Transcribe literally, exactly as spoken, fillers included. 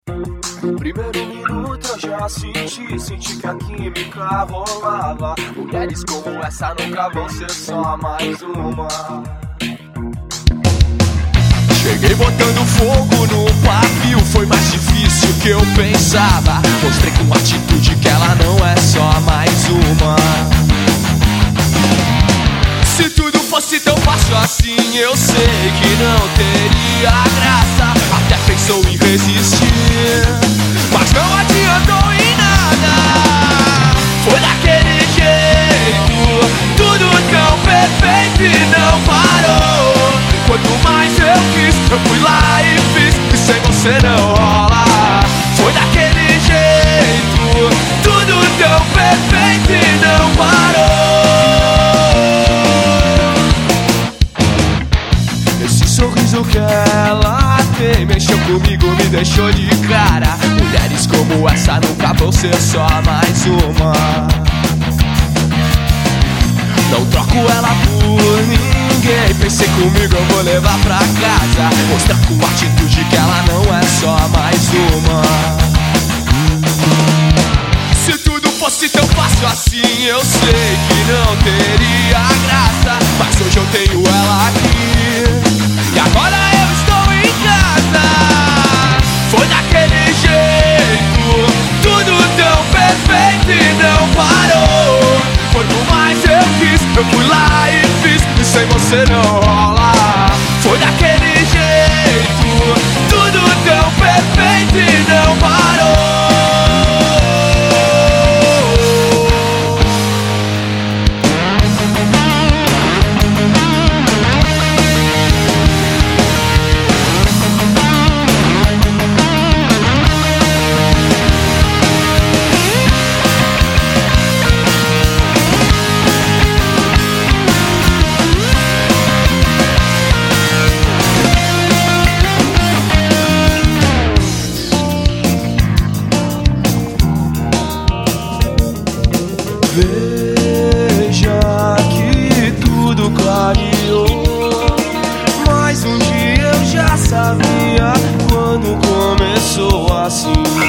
Primeiro minuto eu já senti, senti que a química rolava. Mulheres como essa nunca vão ser só mais uma. Cheguei botando fogo no pavio, foi mais difícil que eu pensava. Mostrei com atitude que ela não é só mais uma. Se tudo fosse tão fácil assim, eu sei que não teria graça. Até pensou em resistir, mas não adiantou em nada. Foi daquele jeito, tudo tão perfeito e não parou. Quanto mais eu quis, eu fui lá e fiz, e sem você não rola. Foi daquele jeito, tudo tão perfeito e não parou. Esse sorriso que ela tem mexeu comigo, me deixou de cara. Mulheres como essa nunca vão ser só mais uma. Não troco ela por ninguém, pensei comigo, eu vou levar pra casa. Mostrar com atitude que ela não é só mais uma. Se tudo fosse tão fácil assim, eu sei que não teria graça. Mas hoje eu tenho ela aqui, e agora eu estou em casa. Foi daquele jeito, tudo tão perfeito e não parou. Quanto mais eu quis, eu fui lá e fiz, e sem você não rola. Foi daquele jeito, tudo tão perfeito e não parou. Veja que tudo clareou, mas um dia eu já sabia quando começou assim.